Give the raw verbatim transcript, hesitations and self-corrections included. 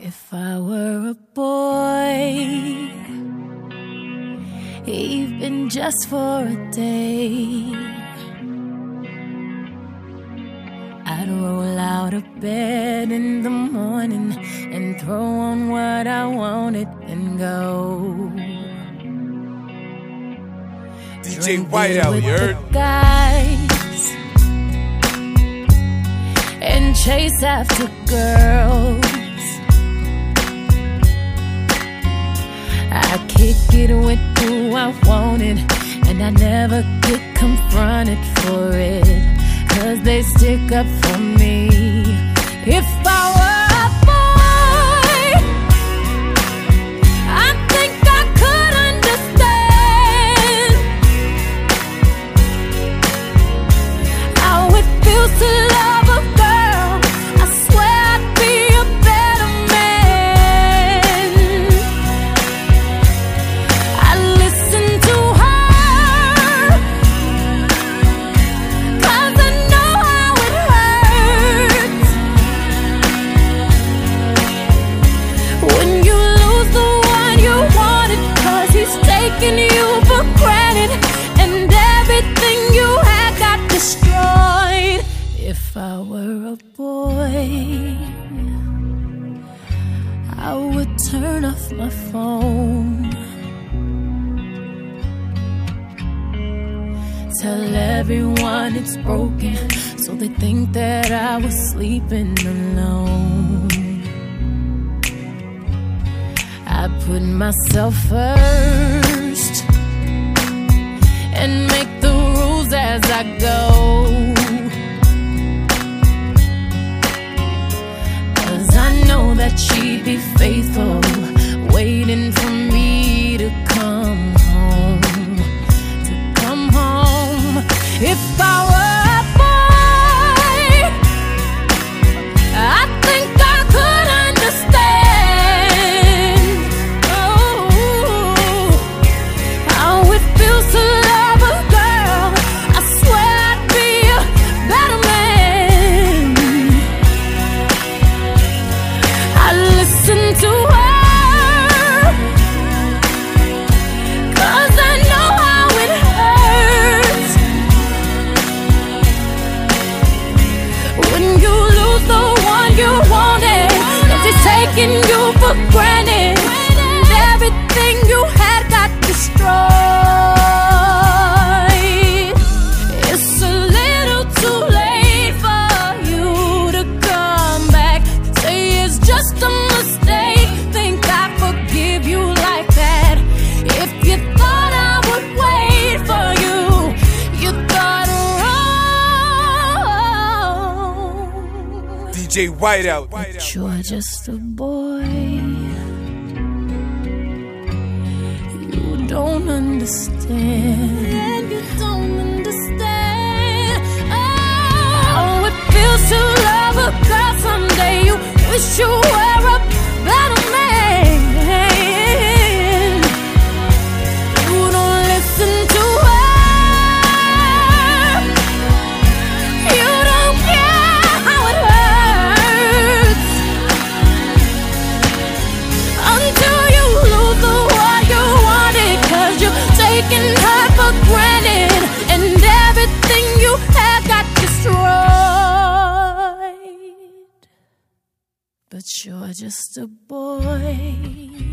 If I were a boy, even just for a day, I'd roll out of bed in the morning and throw on what I wanted and go. D J Whiteout, you heard? Guys, and chase after girls. I kick it with who I wanted, and I never get confronted for it, 'cause they stick up for me. If I were a boy, I think I could understand how it feels to love a girl. I swear I'd be a better man. I listen to her, 'cause I know how it hurts when you lose the one you wanted, 'cause he's taking you for granted, and everything you had got destroyed. If I were a boy, I would turn off my phone, tell everyone it's broken, so they think that I was sleeping alone. I put myself first and make the rules as I go, 'cause I know that she'd be faithful, waiting for me to come home, to come home. If I were a boy, I think I could understand, oh, how it feels to love a girl. I swear I'd be a better man. I listen to her, 'cause I know how it hurts when you lose the one you wanted, 'cause it's taking you for granted, and everything you had got destroyed. It's a little too late for you to come back, say it's just a mistake, think I forgive you like that. If you thought I would wait for you, you thought wrong. D J Whiteout. But you're just a boy, you don't understand. You don't understand. Oh, how it feels to love a girl. Someday you wish you were a better man. You don't listen to her, you don't care how it hurts, until you lose the one you wanted, 'cause you're taking her for granted, and everything you had got destroyed. But you're just a boy.